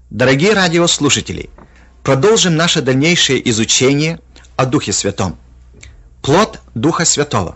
Дорогие радиослушатели, продолжим наше дальнейшее изучение о Духе Святом. Плод Духа Святого.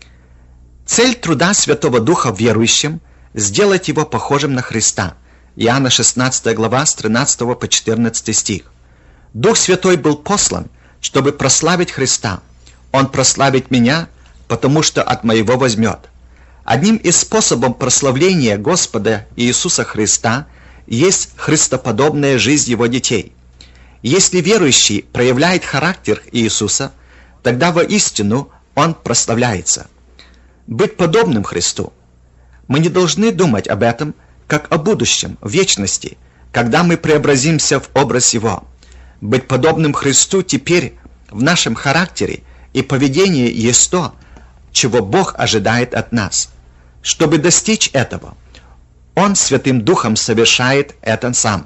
Цель труда Святого Духа в верующем – сделать его похожим на Христа. Иоанна 16 глава с 13 по 14 стих. Дух Святой был послан, чтобы прославить Христа. Он прославит меня, потому что от моего возьмет. Одним из способов прославления Господа Иисуса Христа есть христоподобная жизнь Его детей. Если верующий проявляет характер Иисуса, тогда воистину он прославляется. Быть подобным Христу. Мы не должны думать об этом, как о будущем, в вечности, когда мы преобразимся в образ Его. Быть подобным Христу теперь в нашем характере и поведении есть то, чего Бог ожидает от нас. Чтобы достичь этого, Он Святым Духом совершает это сам.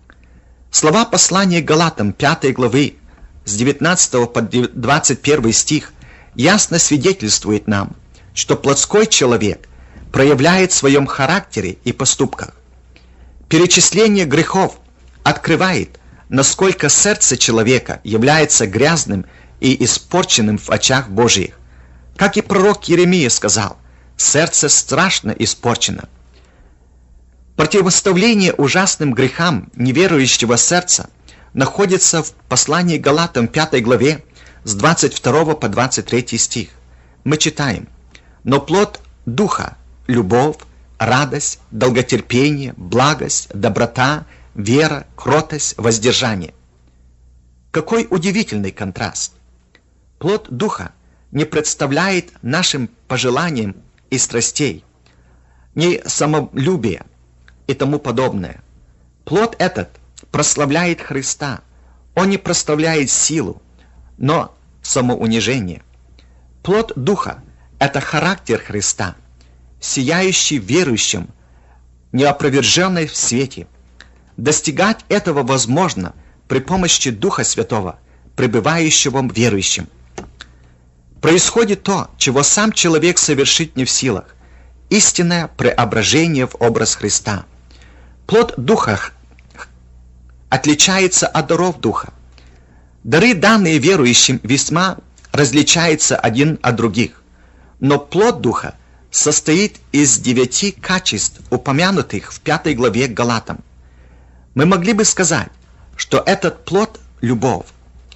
Слова послания Галатам 5 главы с 19 по 21 стих ясно свидетельствует нам, что плотской человек проявляет в своем характере и поступках. Перечисление грехов открывает, насколько сердце человека является грязным и испорченным в очах Божьих. Как и пророк Иеремия сказал, «Сердце страшно испорчено». Противоставление ужасным грехам неверующего сердца находится в послании Галатам 5 главе с 22 по 23 стих. Мы читаем: «Но плод Духа – любовь, радость, долготерпение, благость, доброта, вера, кротость, воздержание». Какой удивительный контраст! Плод Духа не представляет нашим пожеланиям и страстей, не самолюбия и тому подобное. Плод этот прославляет Христа. Он не прославляет силу, но самоунижение. Плод Духа – это характер Христа, сияющий верующим, неопроверженный в свете. Достигать этого возможно при помощи Духа Святого, пребывающего в верующем. Происходит то, чего сам человек совершить не в силах – истинное преображение в образ Христа. Плод Духа отличается от даров Духа. Дары, данные верующим, весьма различаются один от других, но плод Духа состоит из 9 качеств, упомянутых в 5 главе Галатам. Мы могли бы сказать, что этот плод – любовь,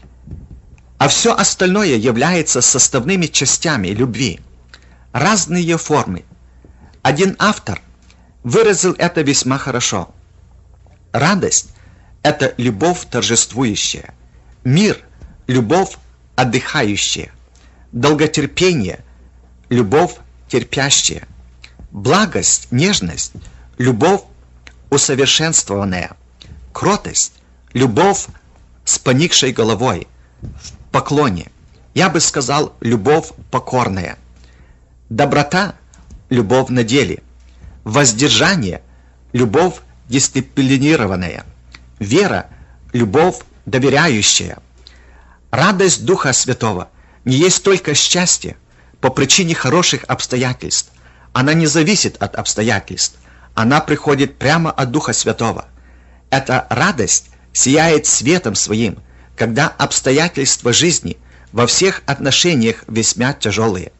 а все остальное является составными частями любви, разные формы. Один автор выразил это весьма хорошо. Радость – это любовь торжествующая, мир – любовь отдыхающая, долготерпение – любовь терпящая, благость, нежность – любовь усовершенствованная, кротость – любовь с поникшей головой, в поклоне, я бы сказал, любовь покорная, доброта – любовь на деле, воздержание – любовь дисциплинированная, вера – любовь доверяющая. Радость Духа Святого не есть только счастье по причине хороших обстоятельств. Она не зависит от обстоятельств. Она приходит прямо от Духа Святого. Эта радость сияет светом своим, когда обстоятельства жизни во всех отношениях весьма тяжелые.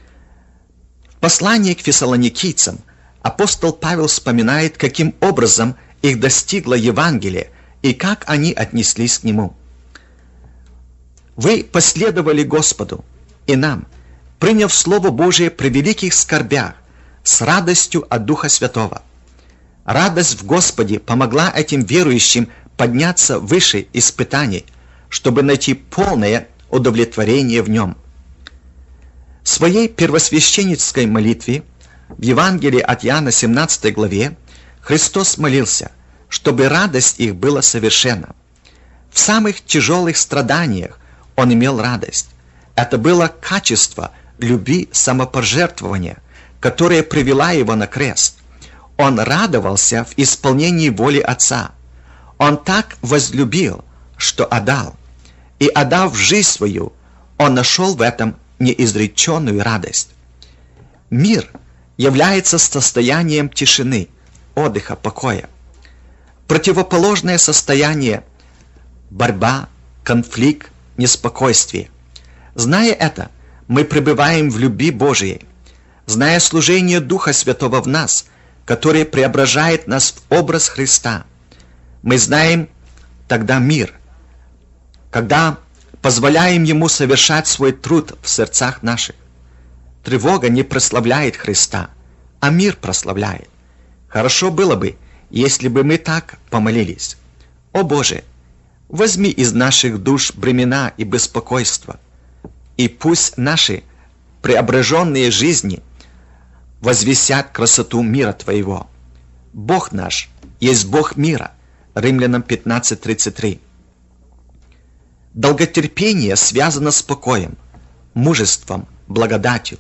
В послании к фессалоникийцам апостол Павел вспоминает, каким образом их достигло Евангелие и как они отнеслись к нему. «Вы последовали Господу и нам, приняв Слово Божие при великих скорбях, с радостью от Духа Святого». Радость в Господе помогла этим верующим подняться выше испытаний, чтобы найти полное удовлетворение в нем. В своей первосвященнической молитве в Евангелии от Иоанна 17 главе Христос молился, чтобы радость их была совершенна. В самых тяжелых страданиях Он имел радость. Это было качество любви самопожертвования, которая привела Его на крест. Он радовался в исполнении воли Отца. Он так возлюбил, что отдал. И отдав жизнь свою, Он нашел в этом неизреченную радость. Мир является состоянием тишины, отдыха, покоя. Противоположное состояние – борьба, конфликт, неспокойствие. Зная это, мы пребываем в любви Божией. Зная служение Духа Святого в нас, который преображает нас в образ Христа, мы знаем тогда мир, когда позволяем Ему совершать свой труд в сердцах наших. Тревога не прославляет Христа, а мир прославляет. Хорошо было бы, если бы мы так помолились. О Боже, возьми из наших душ бремена и беспокойства, и пусть наши преображенные жизни возвестят красоту мира Твоего. Бог наш есть Бог мира. Римлянам 15:33. Долготерпение связано с покоем, мужеством, благодатью.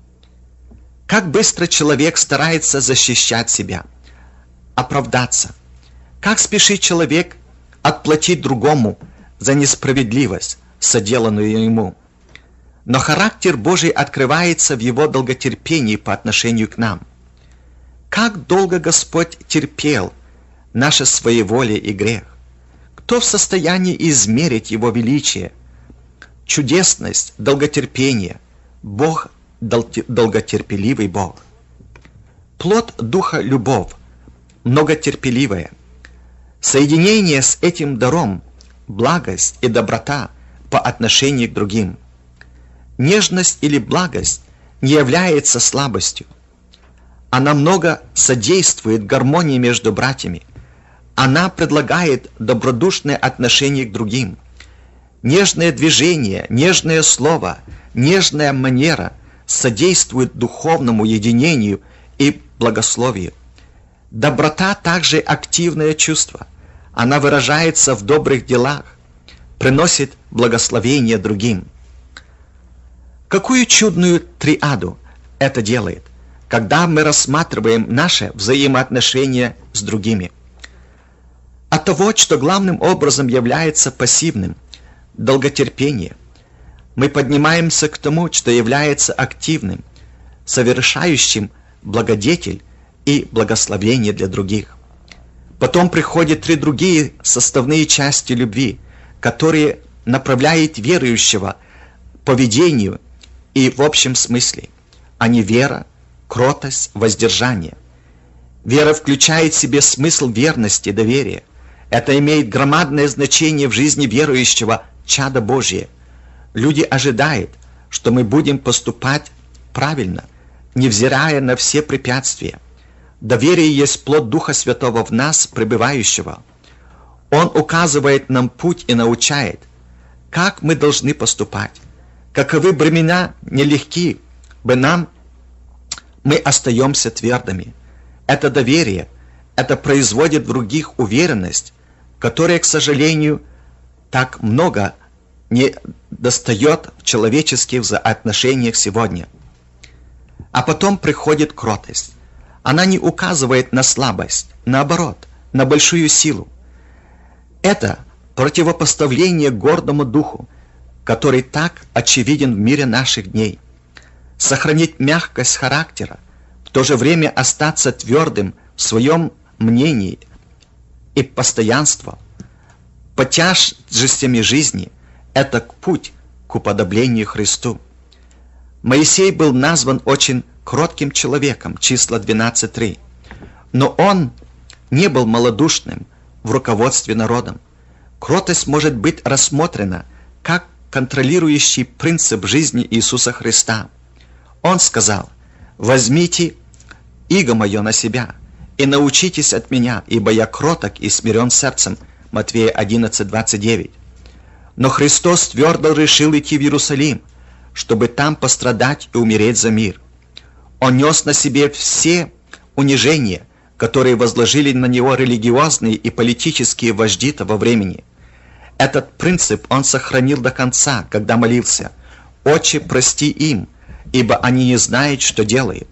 Как быстро человек старается защищать себя, оправдаться. Как спешит человек отплатить другому за несправедливость, соделанную ему. Но характер Божий открывается в Его долготерпении по отношению к нам. Как долго Господь терпел наше своеволие и грех? Кто в состоянии измерить Его величие, чудесность, долготерпение? Бог – долготерпеливый Бог. Плод Духа – любовь, многотерпеливая. Соединение с этим даром – благость и доброта по отношению к другим. Нежность или благость не является слабостью. Она много содействует гармонии между братьями. Она предлагает добродушное отношение к другим. Нежное движение, нежное слово, нежная манера содействуют духовному единению и благословию. Доброта также активное чувство. Она выражается в добрых делах, приносит благословение другим. Какую чудную триаду это делает, когда мы рассматриваем наши взаимоотношения с другими. От того, что главным образом является пассивным, долготерпение, мы поднимаемся к тому, что является активным, совершающим благодетель и благословение для других. Потом приходят три другие составные части любви, которые направляют верующего поведению и в общем смысле. Они вера, кротость, воздержание. Вера включает в себе смысл верности, доверия. Это имеет громадное значение в жизни верующего чада Божия. Люди ожидают, что мы будем поступать правильно, невзирая на все препятствия. Доверие есть плод Духа Святого в нас, пребывающего. Он указывает нам путь и научает, как мы должны поступать. Каковы бремена нелегки бы нам, мы остаемся твердыми. Это доверие, это производит в других уверенность, которая, к сожалению, так много не достает в человеческих взаимоотношениях сегодня. А потом приходит кротость. Она не указывает на слабость, наоборот, на большую силу. Это противопоставление гордому духу, который так очевиден в мире наших дней. Сохранить мягкость характера, в то же время остаться твердым в своем мнении и постоянство, по тяжестями жизни – это путь к уподоблению Христу. Моисей был назван очень кротким человеком, числа 12:3, но он не был малодушным в руководстве народом. Кротость может быть рассмотрена как контролирующий принцип жизни Иисуса Христа. Он сказал: «Возьмите иго мое на себя и научитесь от меня, ибо я кроток и смирен сердцем». Матфея 11:29. Но Христос твердо решил идти в Иерусалим, чтобы там пострадать и умереть за мир. Он нес на себе все унижения, которые возложили на него религиозные и политические вожди того времени. Этот принцип он сохранил до конца, когда молился: «Отче, прости им, ибо они не знают, что делают».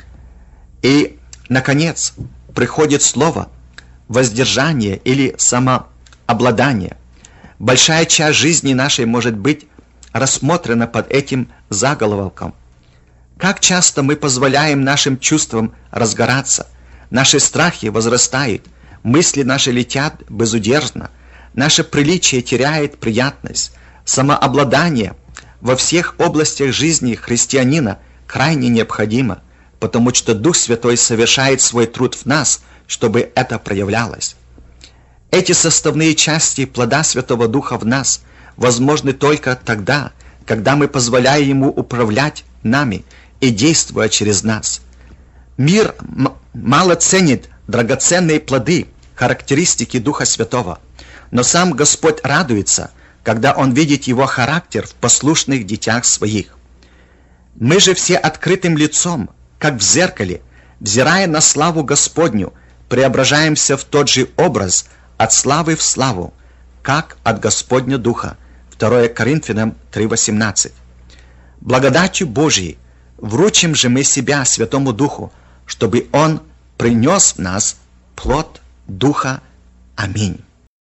И, наконец, приходит слово воздержание или самообладание. Большая часть жизни нашей может быть рассмотрена под этим заголовком. Как часто мы позволяем нашим чувствам разгораться, наши страхи возрастают, мысли наши летят безудержно, наше приличие теряет приятность, самообладание во всех областях жизни христианина крайне необходимо, потому что Дух Святой совершает свой труд в нас, чтобы это проявлялось. Эти составные части плода Святого Духа в нас возможны только тогда, когда мы позволяем Ему управлять нами и действуя через нас. Мир мало ценит драгоценные плоды, характеристики Духа Святого, но сам Господь радуется, когда Он видит Его характер в послушных детях Своих. Мы же все открытым лицом, как в зеркале, взирая на славу Господню, преображаемся в тот же образ от славы в славу, как от Господня Духа. 2 Коринфянам 3:18. Благодатью Божией вручим же мы себя Святому Духу, чтобы Он принес в нас плод Духа. Аминь.